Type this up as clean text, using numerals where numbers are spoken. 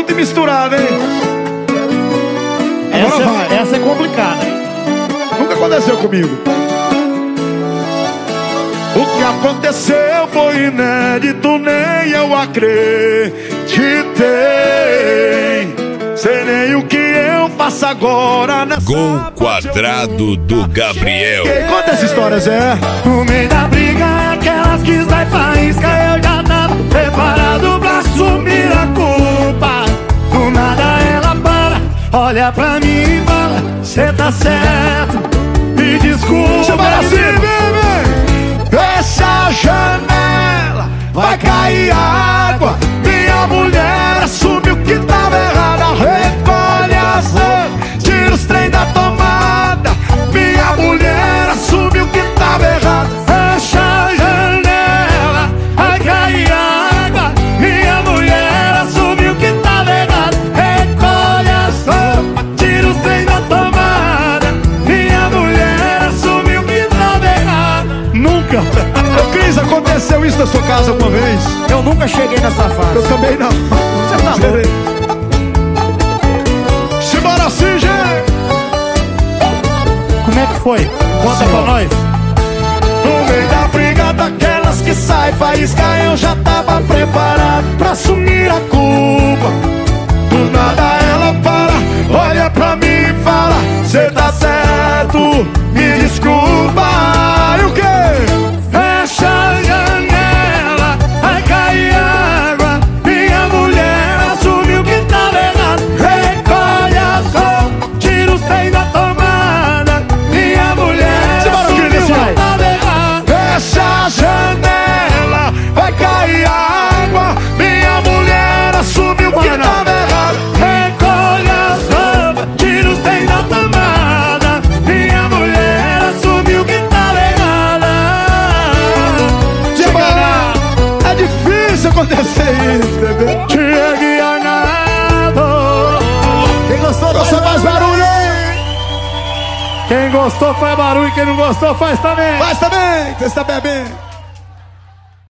junto e misturado, hein? Agora vai. Essa é complicada, hein? Nunca aconteceu comigo. O que aconteceu foi inédito, nem eu acreditei. Sei nem o que eu faço agora nessa Gol quadrado do Gabriel. Conta essa história, Zé. No meio da briga, aquelas que sai faísca, eu já tava preparado pra assumir a culpa. Do nada ela para, olha pra mim e fala: cê tá certo, me desculpa. Chama assim, bebê. Fecha a janela, vai cair água. Minha mulher assumiu que tava errada. Recolhe as roupas, tira os trem da tomada. Minha mulher assumiu que tava errada. Fecha a janela, vai cair água. Minha mulher assumiu que tava errado. Recolhe as roupas, tira os trem da tomada. Minha mulher assumiu que tava errado. Nunca. Ô Cris, aconteceu isso na sua casa uma vez? Eu nunca cheguei nessa fase. Eu também não. Você tá louco? Simbora assim, gente. Como é que foi? Conta pra nós. No meio da briga daquelas que sai faísca, eu já tava preparado pra assumir a culpa. Do nada ela para, olha pra mim e fala: cê tá certo, me desculpa. E o quê? Fecha a janela, vai cair água. Minha mulher assumiu que tava errado. Recolhe as roupas, tira os trem da tomada. Minha mulher assumiu que tava errado. Fecha a janela, vai cair água. Minha mulher assumiu que tava errado. Recolhe as roupas, tira os trem da tomada. Minha mulher assumiu que tava errada. É difícil acontecer isso, bebê. Chegue a nada. Quem gostou Você faz barulho, hein? Quem gostou faz barulho, quem não gostou faz também. Faz também, você está bebendo.